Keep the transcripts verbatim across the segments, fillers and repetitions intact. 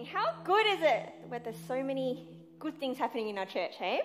morning. How good is it where there's so many good things happening in our church, hey?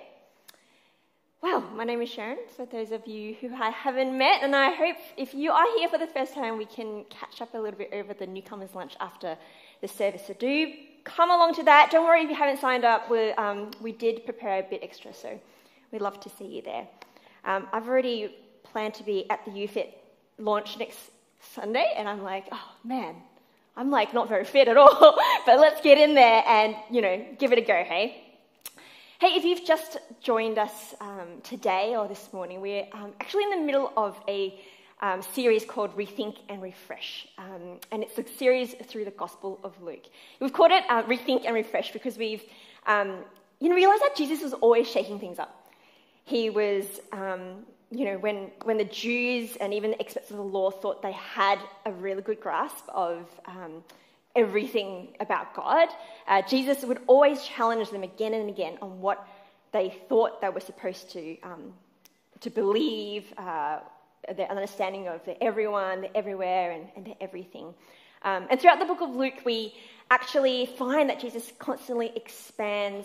Well, my name is Sharon, for those of you who I haven't met, and I hope if you are here for the first time, we can catch up a little bit over the newcomers' lunch after the service. So do come along to that. Don't worry if you haven't signed up. We um, we did prepare a bit extra, so we'd love to see you there. Um, I've already planned to be at the U Fit launch next Sunday, and I'm like, oh man, I'm like not very fit at all, but let's get in there and, you know, give it a go, hey? Hey, if you've just joined us um, today or this morning, we're um, actually in the middle of a um, series called Rethink and Refresh, um, and it's a series through the Gospel of Luke. We've called it uh, Rethink and Refresh because we've, um, you know, realised that Jesus was always shaking things up. He was, um, you know, when when the Jews and even the experts of the law thought they had a really good grasp of um, everything about God, uh, Jesus would always challenge them again and again on what they thought they were supposed to um, to believe, uh, their understanding of the everyone, the everywhere, and, and the everything. Um, and throughout the book of Luke, we actually find that Jesus constantly expands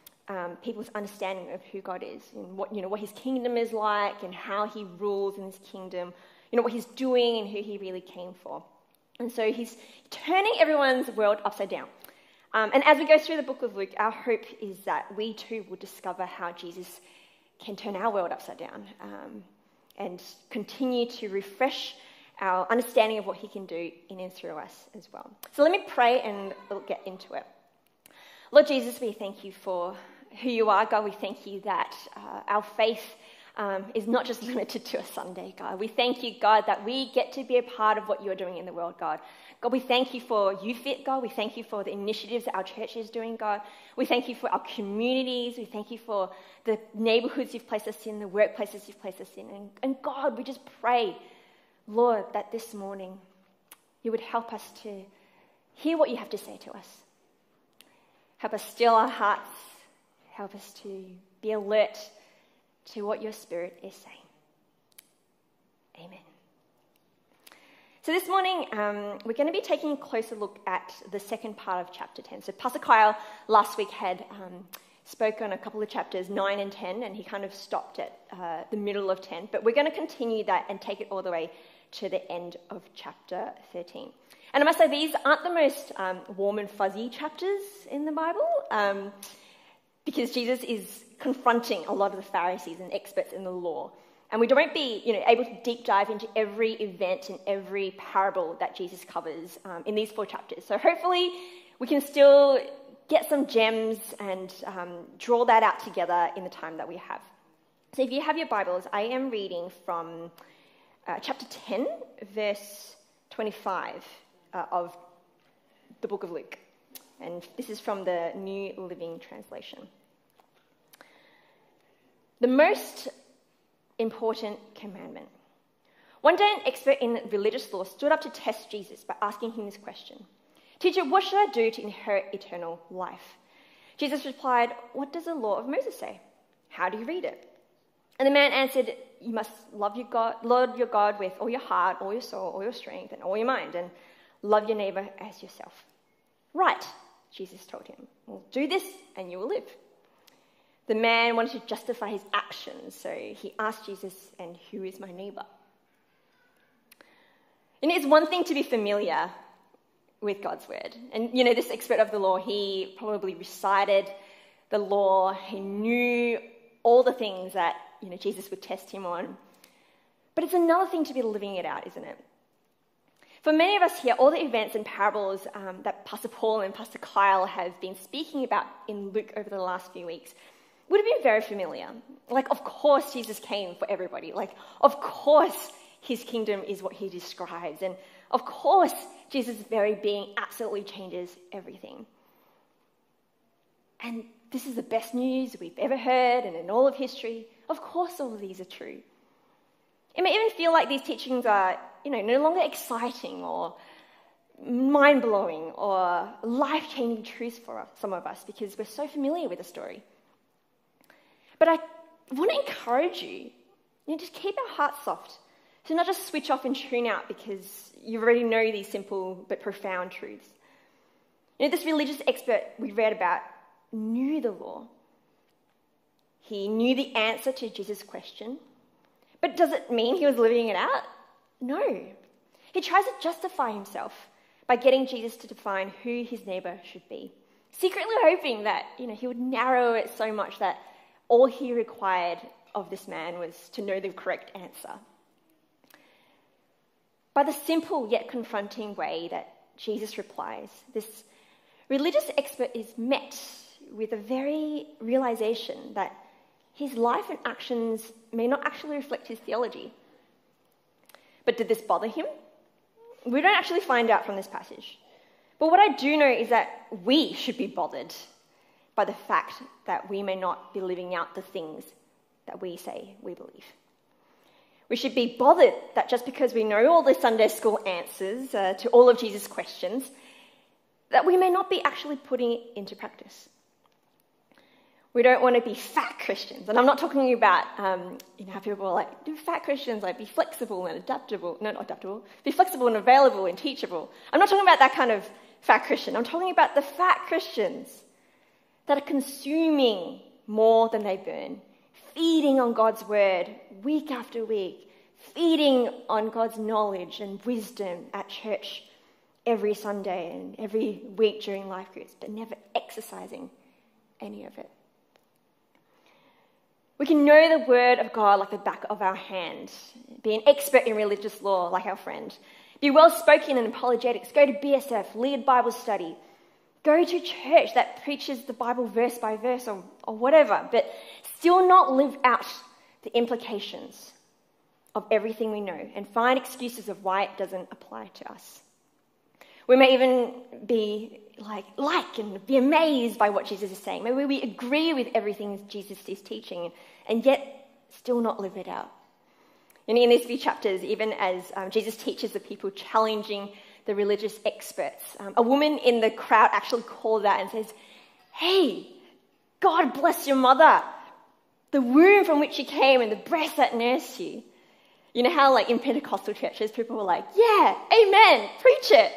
Um, people's understanding of who God is and what, you know, what his kingdom is like and how he rules in his kingdom, you know, what he's doing and who he really came for. And so he's turning everyone's world upside down. Um, and as we go through the book of Luke, our hope is that we too will discover how Jesus can turn our world upside down um, and continue to refresh our understanding of what he can do in and through us as well. So let me pray and we'll get into it. Lord Jesus, we thank you for who you are, God. We thank you that uh, our faith um, is not just limited to a Sunday, God. We thank you, God, that we get to be a part of what you're doing in the world, God. God, we thank you for U Fit, God. We thank you for the initiatives that our church is doing, God. We thank you for our communities. We thank you for the neighborhoods you've placed us in, the workplaces you've placed us in. And, and God, we just pray, Lord, that this morning you would help us to hear what you have to say to us. Help us still our hearts. Help us to be alert to what your Spirit is saying. Amen. So this morning, um, we're going to be taking a closer look at the second part of chapter ten. So Pastor Kyle last week had um, spoke on a couple of chapters, nine and ten, and he kind of stopped at uh, the middle of ten. But we're going to continue that and take it all the way to the end of chapter thirteen. And I must say, these aren't the most um, warm and fuzzy chapters in the Bible, um, because Jesus is confronting a lot of the Pharisees and experts in the law. And we won't be, you know, able to deep dive into every event and every parable that Jesus covers um, in these four chapters. So hopefully we can still get some gems and um, draw that out together in the time that we have. So if you have your Bibles, I am reading from uh, chapter ten, verse twenty-five. Uh, of the book of Luke. And this is from the New Living Translation. The most important commandment. One day an expert in religious law stood up to test Jesus by asking him this question. Teacher, what should I do to inherit eternal life? Jesus replied, what does the law of Moses say? How do you read it? And the man answered, you must love your God, Lord your God with all your heart, all your soul, all your strength, and all your mind, and love your neighbor as yourself. Right, Jesus told him. Well, do this and you will live. The man wanted to justify his actions, so he asked Jesus, and who is my neighbor? And it's one thing to be familiar with God's word. And, you know, this expert of the law, he probably recited the law. He knew all the things that, you know, Jesus would test him on. But it's another thing to be living it out, isn't it? For many of us here, all the events and parables um, that Pastor Paul and Pastor Kyle have been speaking about in Luke over the last few weeks would have been very familiar. Like, of course, Jesus came for everybody. Like, of course, his kingdom is what he describes. And of course, Jesus' very being absolutely changes everything. And this is the best news we've ever heard and in all of history. Of course, all of these are true. It may even feel like these teachings are, you know, no longer exciting or mind-blowing or life-changing truths for some of us because we're so familiar with the story. But I want to encourage you, you know, just keep our hearts soft. To not just switch off and tune out because you already know these simple but profound truths. You know, this religious expert we read about knew the law. He knew the answer to Jesus' question. But does it mean he was living it out? No. He tries to justify himself by getting Jesus to define who his neighbour should be, secretly hoping that, you know, he would narrow it so much that all he required of this man was to know the correct answer. By the simple yet confronting way that Jesus replies, this religious expert is met with a very realization that his life and actions may not actually reflect his theology. But did this bother him? We don't actually find out from this passage. But what I do know is that we should be bothered by the fact that we may not be living out the things that we say we believe. We should be bothered that just because we know all the Sunday school answers uh, to all of Jesus' questions, that we may not be actually putting it into practice. We don't want to be fat Christians. And I'm not talking about, um, you know, how people are like, do fat Christians like be flexible and adaptable? No, not adaptable. Be flexible and available and teachable. I'm not talking about that kind of fat Christian. I'm talking about the fat Christians that are consuming more than they burn, feeding on God's word week after week, feeding on God's knowledge and wisdom at church every Sunday and every week during life groups, but never exercising any of it. We can know the word of God like the back of our hand, be an expert in religious law like our friend, be well-spoken in apologetics, go to B S F, lead Bible study, go to church that preaches the Bible verse by verse or, or whatever, but still not live out the implications of everything we know and find excuses of why it doesn't apply to us. We may even be like, like and be amazed by what Jesus is saying. Maybe we agree with everything Jesus is teaching and yet still not live it out. And in these few chapters, even as um, Jesus teaches the people challenging the religious experts, um, a woman in the crowd actually calls out and says, "Hey, God bless your mother, the womb from which you came and the breast that nursed you." You know how like in Pentecostal churches, people were like, "Yeah, amen, preach it.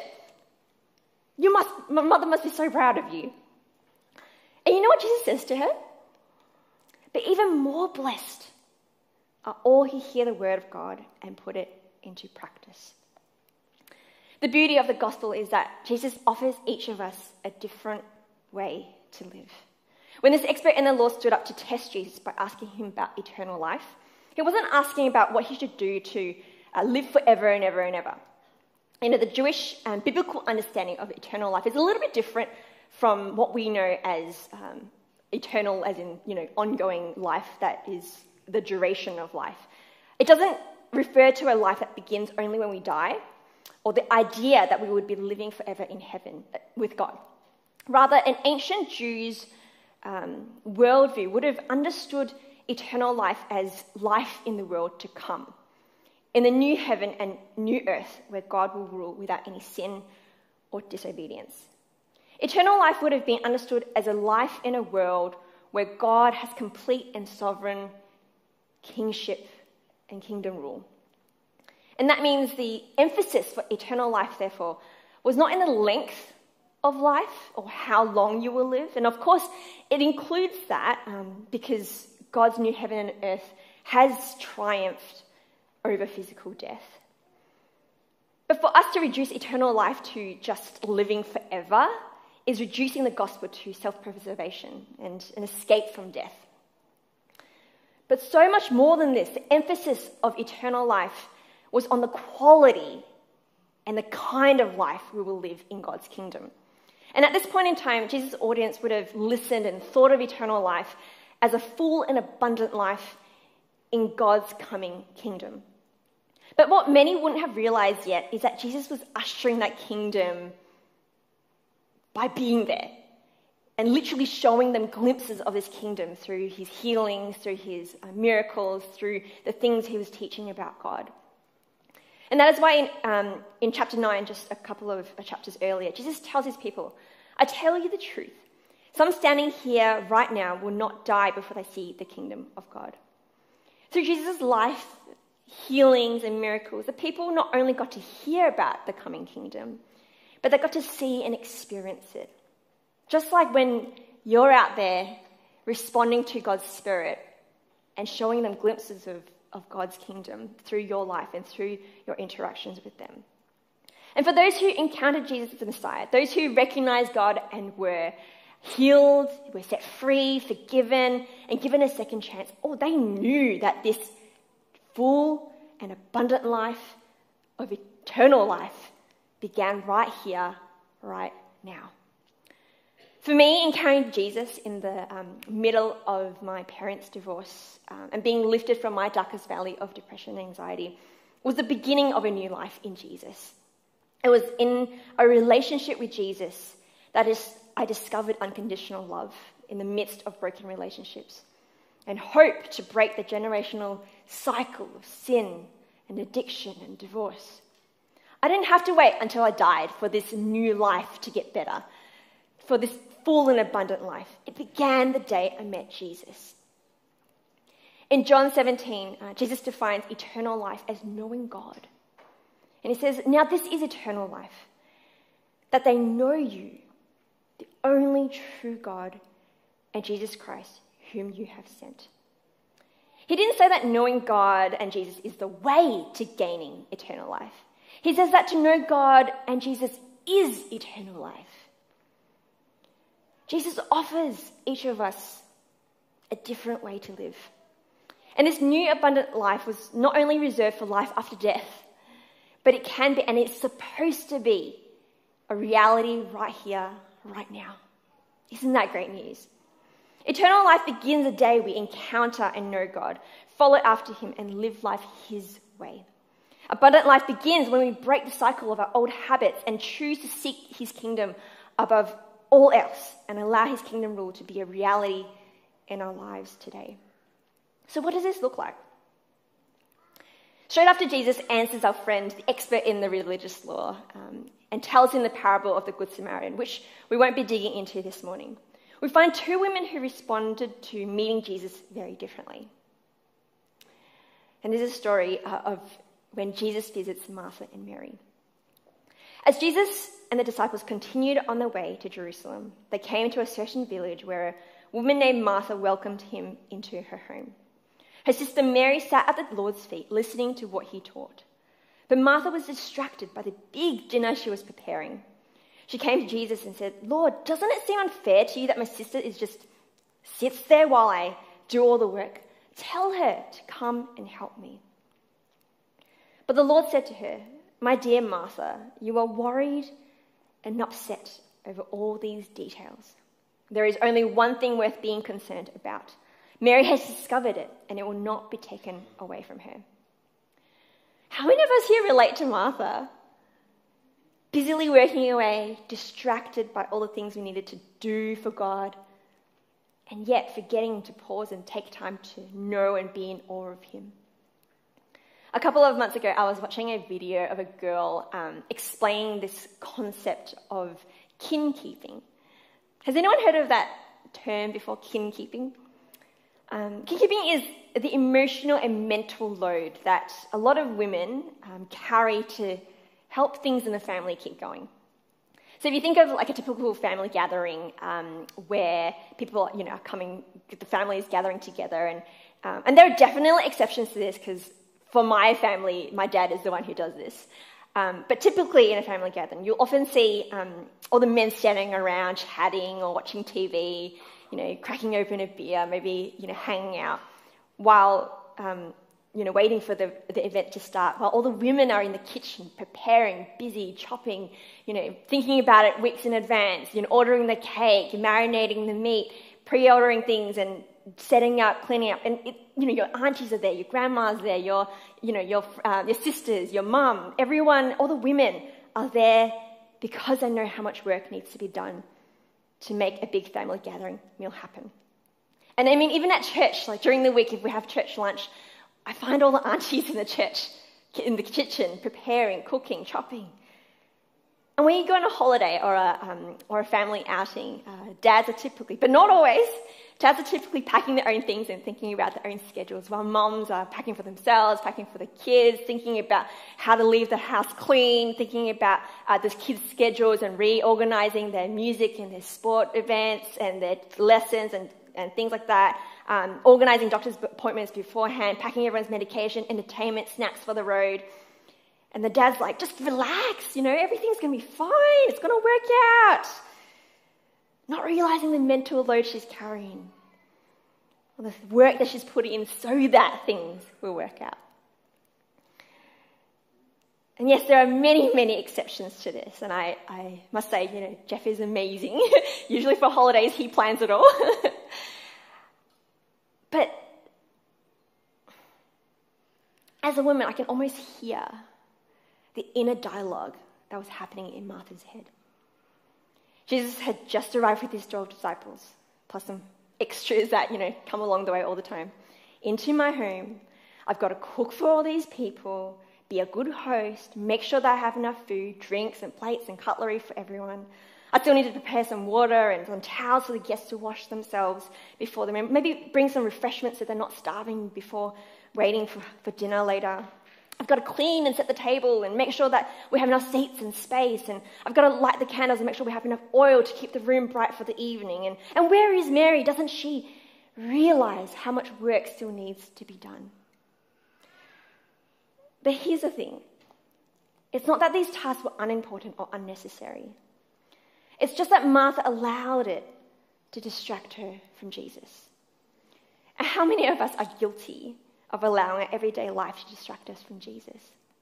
You must, my mother must be so proud of you." And you know what Jesus says to her? "But even more blessed are all who hear the word of God and put it into practice." The beauty of the gospel is that Jesus offers each of us a different way to live. When this expert in the law stood up to test Jesus by asking him about eternal life, he wasn't asking about what he should do to uh, live forever and ever and ever. You know, the Jewish and biblical understanding of eternal life is a little bit different from what we know as um, eternal, as in, you know, ongoing life that is the duration of life. It doesn't refer to a life that begins only when we die, or the idea that we would be living forever in heaven with God. Rather, an ancient Jew's um, worldview would have understood eternal life as life in the world to come, in the new heaven and new earth where God will rule without any sin or disobedience. Eternal life would have been understood as a life in a world where God has complete and sovereign kingship and kingdom rule. And that means the emphasis for eternal life, therefore, was not in the length of life or how long you will live. And of course, it includes that um, because God's new heaven and earth has triumphed over physical death. But for us to reduce eternal life to just living forever is reducing the gospel to self-preservation and an escape from death. But so much more than this, the emphasis of eternal life was on the quality and the kind of life we will live in God's kingdom. And at this point in time, Jesus' audience would have listened and thought of eternal life as a full and abundant life in God's coming kingdom. But what many wouldn't have realized yet is that Jesus was ushering that kingdom by being there and literally showing them glimpses of his kingdom through his healings, through his uh, miracles, through the things he was teaching about God. And that is why in, um, in chapter nine, just a couple of chapters earlier, Jesus tells his people, "I tell you the truth. Some standing here right now will not die before they see the kingdom of God." Through Jesus' life, healings and miracles, the people not only got to hear about the coming kingdom, but they got to see and experience it. Just like when you're out there responding to God's Spirit and showing them glimpses of, of God's kingdom through your life and through your interactions with them. And for those who encountered Jesus as the Messiah, those who recognized God and were healed, were set free, forgiven, and given a second chance, oh, they knew that this full and abundant life of eternal life began right here, right now. For me, encountering Jesus in the um, middle of my parents' divorce um, and being lifted from my darkest valley of depression and anxiety was the beginning of a new life in Jesus. It was in a relationship with Jesus that is, I discovered unconditional love in the midst of broken relationships and hope to break the generational cycle of sin and addiction and divorce. I didn't have to wait until I died for this new life to get better, for this full and abundant life. It began the day I met Jesus. In John seventeen, uh, Jesus defines eternal life as knowing God. And he says, now this is eternal life, that they know you, the only true God, and Jesus Christ, whom you have sent. He didn't say that knowing God and Jesus is the way to gaining eternal life. He says that to know God and Jesus is eternal life. Jesus offers each of us a different way to live. And this new abundant life was not only reserved for life after death, but it can be, and it's supposed to be, a reality right here, right now. Isn't that great news? Eternal life begins the day we encounter and know God, follow after him, and live life his way. Abundant life begins when we break the cycle of our old habits and choose to seek his kingdom above all else and allow his kingdom rule to be a reality in our lives today. So what does this look like? Straight after Jesus answers our friend, the expert in the religious law, um, and tells him the parable of the Good Samaritan, which we won't be digging into this morning, we find two women who responded to meeting Jesus very differently. And there's a story uh, of when Jesus visits Martha and Mary. As Jesus and the disciples continued on their way to Jerusalem, they came to a certain village where a woman named Martha welcomed him into her home. Her sister Mary sat at the Lord's feet listening to what he taught. But Martha was distracted by the big dinner she was preparing. She came to Jesus and said, "Lord, doesn't it seem unfair to you that my sister is just sits there while I do all the work? Tell her to come and help me." But the Lord said to her, "My dear Martha, you are worried and upset over all these details. There is only one thing worth being concerned about. Mary has discovered it, and it will not be taken away from her." How many of us here relate to Martha? Busily working away, distracted by all the things we needed to do for God, and yet forgetting to pause and take time to know and be in awe of him. A couple of months ago, I was watching a video of a girl um, explaining this concept of kin-keeping. Has anyone heard of that term before, kin-keeping? Um, kin-keeping is the emotional and mental load that a lot of women um, carry to help things in the family keep going. So if you think of like a typical family gathering um, where people, you know, are coming, the family is gathering together, and um, and there are definitely exceptions to this because for my family, my dad is the one who does this. Um, but typically in a family gathering, you'll often see um, all the men standing around chatting or watching T V, you know, cracking open a beer, maybe, you know, hanging out, while, um, you know, waiting for the, the event to start, while all the women are in the kitchen preparing, busy, chopping, you know, thinking about it weeks in advance, you know, ordering the cake, marinating the meat, pre-ordering things and setting up, cleaning up, and it, you know, your aunties are there, your grandma's there, your, you know, your uh, your sisters, your mum, everyone, all the women are there because they know how much work needs to be done to make a big family gathering meal happen. And I mean, even at church, like during the week, if we have church lunch, I find all the aunties in the church, in the kitchen, preparing, cooking, chopping. And when you go on a holiday or a, um, or a family outing, uh, dads are typically, but not always, dads are typically packing their own things and thinking about their own schedules, while moms are packing for themselves, packing for the kids, thinking about how to leave the house clean, thinking about uh, the kids' schedules and reorganizing their music and their sport events and their lessons and, and things like that, um, organizing doctor's appointments beforehand, packing everyone's medication, entertainment, snacks for the road. And the dad's like, just relax, you know, everything's going to be fine. It's going to work out. Not realizing the mental load she's carrying, or the work that she's putting in so that things will work out. And yes, there are many, many exceptions to this. And I, I must say, you know, Jeff is amazing. Usually for holidays, he plans it all. But as a woman, I can almost hear the inner dialogue that was happening in Martha's head. Jesus had just arrived with his twelve disciples, plus some extras that, you know, come along the way all the time, into my home. I've got to cook for all these people, be a good host, make sure that I have enough food, drinks and plates and cutlery for everyone. I still need to prepare some water and some towels for the guests to wash themselves before them, maybe bring some refreshments so they're not starving before waiting for, for dinner later. I've got to clean and set the table and make sure that we have enough seats and space. And I've got to light the candles and make sure we have enough oil to keep the room bright for the evening. And, and where is Mary? Doesn't she realize how much work still needs to be done? But here's the thing. It's not that these tasks were unimportant or unnecessary. It's just that Martha allowed it to distract her from Jesus. And how many of us are guilty of allowing our everyday life to distract us from Jesus?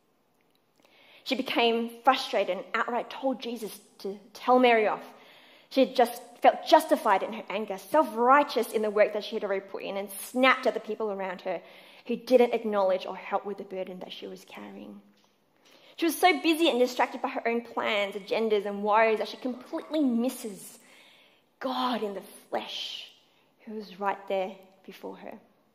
She became frustrated and outright told Jesus to tell Mary off. She had just felt justified in her anger, self-righteous in the work that she had already put in, and snapped at the people around her who didn't acknowledge or help with the burden that she was carrying. She was so busy and distracted by her own plans, agendas, and worries that she completely misses God in the flesh, who was right there before her.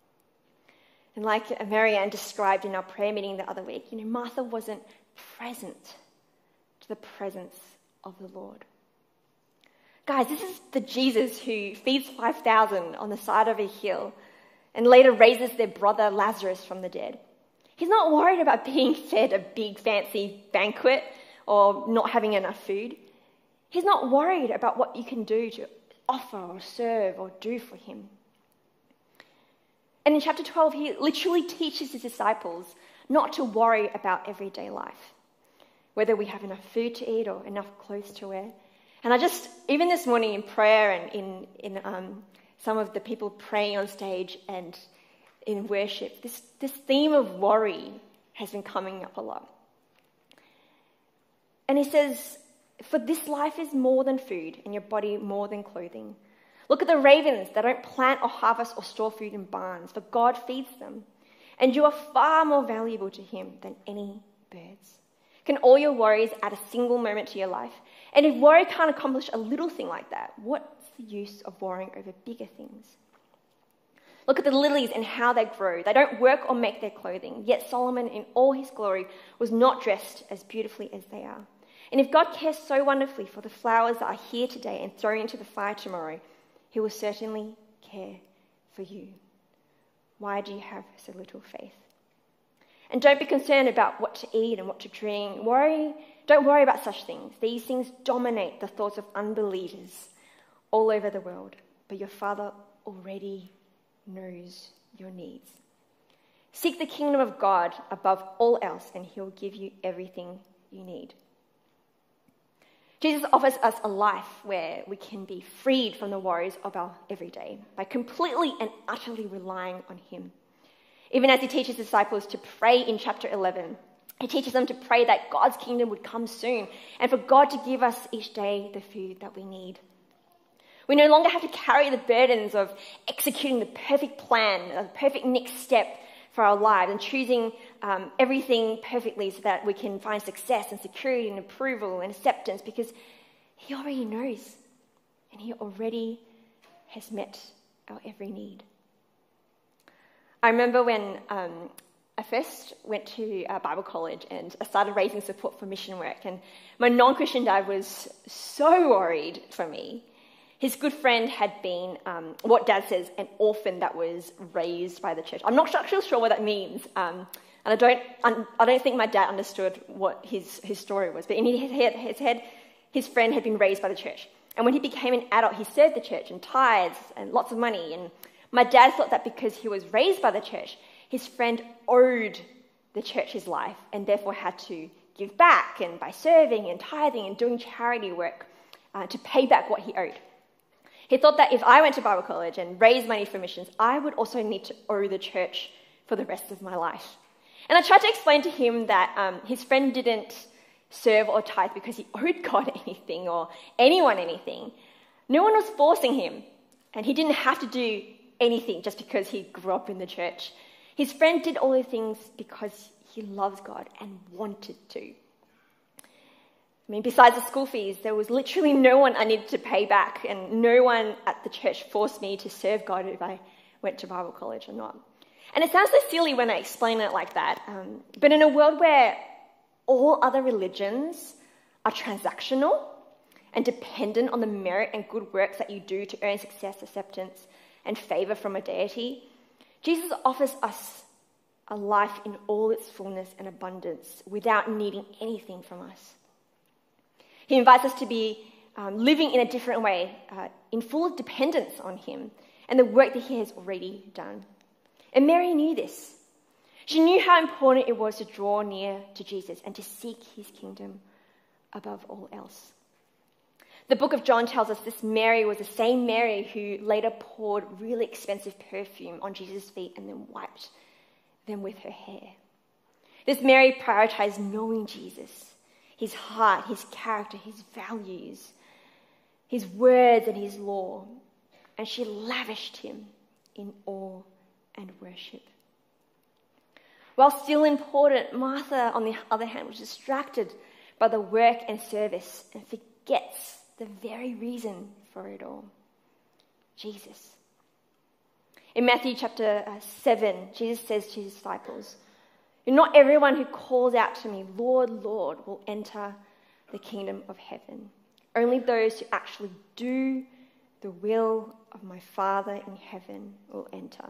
And like Marianne described in our prayer meeting the other week, you know, Martha wasn't present to the presence of the Lord. Guys, this is the Jesus who feeds five thousand on the side of a hill and later raises their brother Lazarus from the dead. He's not worried about being fed a big fancy banquet or not having enough food. He's not worried about what you can do to offer or serve or do for him. And in chapter twelve, he literally teaches his disciples not to worry about everyday life, whether we have enough food to eat or enough clothes to wear. And I just, even this morning in prayer and in, in um, some of the people praying on stage and in worship, this, this theme of worry has been coming up a lot. And he says, for this life is more than food and your body more than clothing. Look at the ravens. They don't plant or harvest or store food in barns, for God feeds them. And you are far more valuable to him than any birds. Can all your worries add a single moment to your life? And if worry can't accomplish a little thing like that, what's the use of worrying over bigger things? Look at the lilies and how they grow. They don't work or make their clothing, yet Solomon in all his glory was not dressed as beautifully as they are. And if God cares so wonderfully for the flowers that are here today and thrown into the fire tomorrow, he will certainly care for you. Why do you have so little faith? And don't be concerned about what to eat and what to drink. Worry, don't worry about such things. These things dominate the thoughts of unbelievers all over the world. But your Father already knows your needs. Seek the kingdom of God above all else, and he'll give you everything you need. Jesus offers us a life where we can be freed from the worries of our everyday by completely and utterly relying on him. Even as he teaches disciples to pray in chapter eleven, he teaches them to pray that God's kingdom would come soon and for God to give us each day the food that we need. We no longer have to carry the burdens of executing the perfect plan, the perfect next step for our lives and choosing um, everything perfectly so that we can find success and security and approval and acceptance, because he already knows and he already has met our every need. I remember when um, a first went to uh, Bible college and I started raising support for mission work. And my non-Christian dad was so worried for me. His good friend had been, um, what Dad says, an orphan that was raised by the church. I'm not actually sure what that means. Um, and I don't I don't think my dad understood what his, his story was. But in his head, his head, his friend had been raised by the church. And when he became an adult, he served the church and tithes and lots of money. And my dad thought that because he was raised by the church, his friend owed the church his life and therefore had to give back, and by serving and tithing and doing charity work uh, to pay back what he owed. He thought that if I went to Bible college and raised money for missions, I would also need to owe the church for the rest of my life. And I tried to explain to him that um, his friend didn't serve or tithe because he owed God anything or anyone anything. No one was forcing him, and he didn't have to do anything just because he grew up in the church. His friend did all the things because he loves God and wanted to. I mean, besides the school fees, there was literally no one I needed to pay back, and no one at the church forced me to serve God if I went to Bible college or not. And it sounds so silly when I explain it like that, um, but in a world where all other religions are transactional and dependent on the merit and good works that you do to earn success, acceptance, and favour from a deity, Jesus offers us a life in all its fullness and abundance without needing anything from us. He invites us to be um, living in a different way, uh, in full dependence on him and the work that he has already done. And Mary knew this. She knew how important it was to draw near to Jesus and to seek his kingdom above all else. The book of John tells us this Mary was the same Mary who later poured really expensive perfume on Jesus' feet and then wiped them with her hair. This Mary prioritized knowing Jesus, his heart, his character, his values, his words and his law, and she lavished him in awe and worship. While still important, Martha, on the other hand, was distracted by the work and service and forgets the very reason for it all, Jesus. In Matthew chapter seven, Jesus says to his disciples, "Not everyone who calls out to me, 'Lord, Lord,' will enter the kingdom of heaven. Only those who actually do the will of my Father in heaven will enter."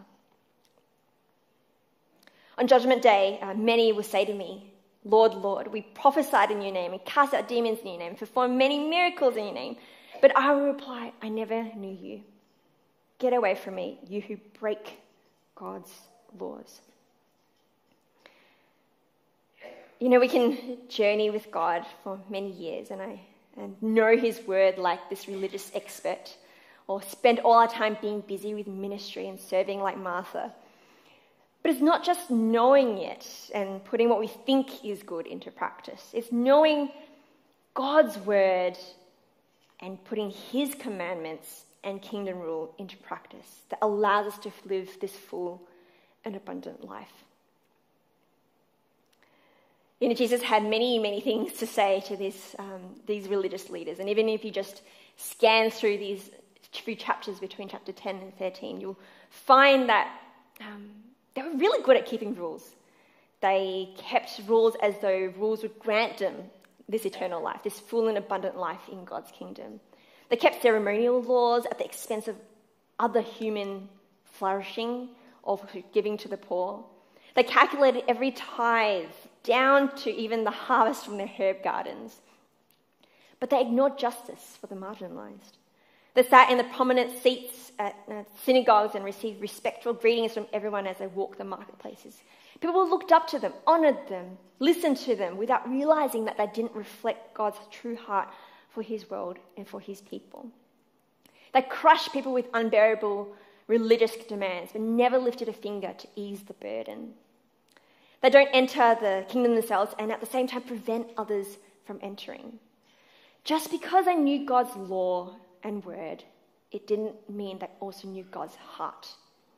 On Judgment Day, uh, many will say to me, "Lord, Lord, we prophesied in your name and cast out demons in your name, performed many miracles in your name." But I will reply, "I never knew you. Get away from me, you who break God's laws." You know, we can journey with God for many years and I and know his word like this religious expert, or spend all our time being busy with ministry and serving like Martha. But it's not just knowing it and putting what we think is good into practice. It's knowing God's word and putting his commandments and kingdom rule into practice that allows us to live this full and abundant life. You know, Jesus had many, many things to say to this, um, these religious leaders. And even if you just scan through these few chapters between chapter ten and thirteen, you'll find that um, they were really good at keeping rules. They kept rules as though rules would grant them this eternal life, this full and abundant life in God's kingdom. They kept ceremonial laws at the expense of other human flourishing or giving to the poor. They calculated every tithe down to even the harvest from their herb gardens. But they ignored justice for the marginalized. They sat in the prominent seats at uh, synagogues and received respectful greetings from everyone as they walked the marketplaces. People looked up to them, honoured them, listened to them without realising that they didn't reflect God's true heart for his world and for his people. They crushed people with unbearable religious demands but never lifted a finger to ease the burden. They don't enter the kingdom themselves and at the same time prevent others from entering. Just because they knew God's law and word, it didn't mean they also knew God's heart.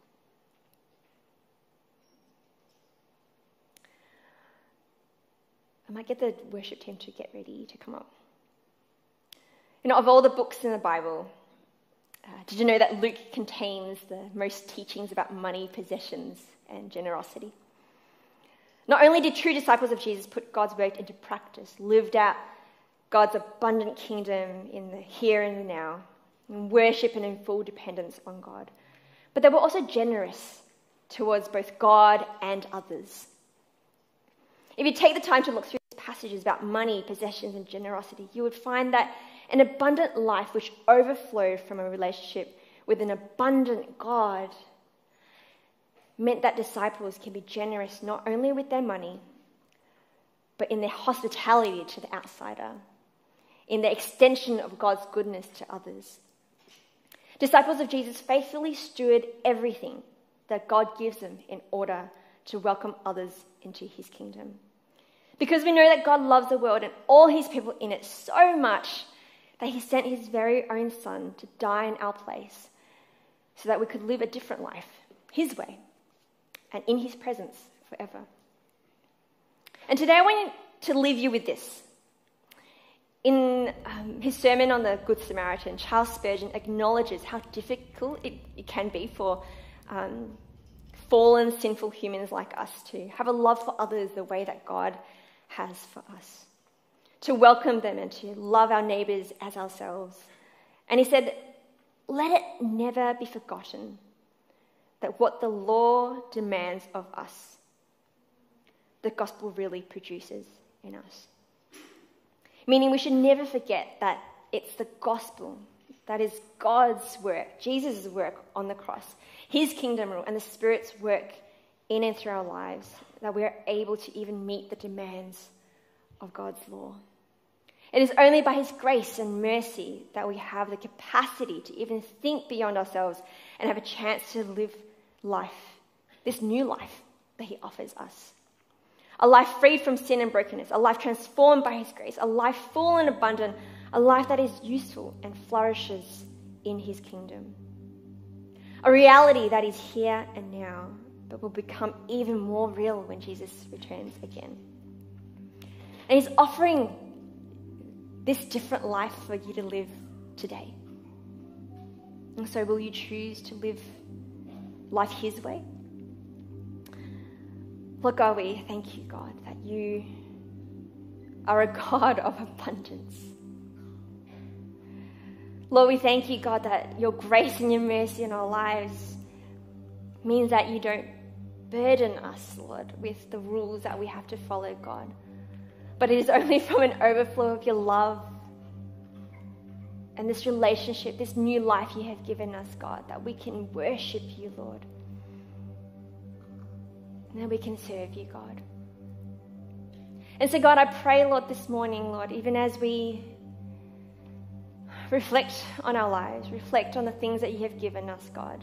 I might get the worship team to get ready to come up. You know, of all the books in the Bible, uh, did you know that Luke contains the most teachings about money, possessions, and generosity? Not only did true disciples of Jesus put God's word into practice, lived out God's abundant kingdom in the here and the now, in worship and in full dependence on God, but they were also generous towards both God and others. If you take the time to look through these passages about money, possessions, and generosity, you would find that an abundant life which overflowed from a relationship with an abundant God meant that disciples can be generous not only with their money, but in their hospitality to the outsider, in the extension of God's goodness to others. Disciples of Jesus faithfully steward everything that God gives them in order to welcome others into his kingdom. Because we know that God loves the world and all his people in it so much that he sent his very own son to die in our place so that we could live a different life, his way, and in his presence forever. And today I want to leave you with this. In um, his sermon on the Good Samaritan, Charles Spurgeon acknowledges how difficult it, it can be for um, fallen, sinful humans like us to have a love for others the way that God has for us, to welcome them and to love our neighbours as ourselves. And he said, let it never be forgotten that what the law demands of us, the gospel really produces in us. Meaning we should never forget that it's the gospel, that is God's work, Jesus' work on the cross, his kingdom rule, and the Spirit's work in and through our lives, that we are able to even meet the demands of God's law. It is only by his grace and mercy that we have the capacity to even think beyond ourselves and have a chance to live life, this new life that he offers us. A life freed from sin and brokenness, a life transformed by his grace, a life full and abundant, a life that is useful and flourishes in his kingdom. A reality that is here and now, but will become even more real when Jesus returns again. And he's offering this different life for you to live today. And so will you choose to live life his way? Lord God, we thank you, God, that you are a God of abundance. Lord, we thank you, God, that your grace and your mercy in our lives means that you don't burden us, Lord, with the rules that we have to follow, God. But it is only from an overflow of your love and this relationship, this new life you have given us, God, that we can worship you, Lord. And that we can serve you, God. And so, God, I pray, Lord, this morning, Lord, even as we reflect on our lives, reflect on the things that you have given us, God.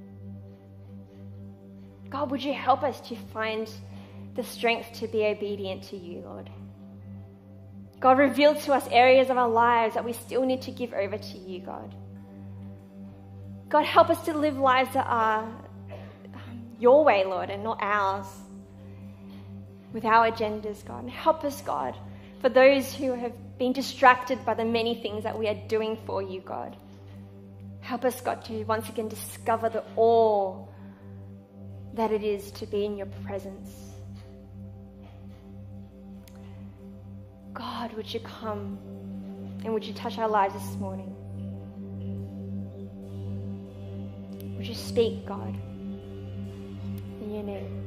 God, would you help us to find the strength to be obedient to you, Lord? God, reveal to us areas of our lives that we still need to give over to you, God. God, help us to live lives that are your way, Lord, and not ours, with our agendas, God. And help us, God, for those who have been distracted by the many things that we are doing for you, God. Help us, God, to once again discover the awe that it is to be in your presence. God, would you come and would you touch our lives this morning? Would you speak, God, in your name?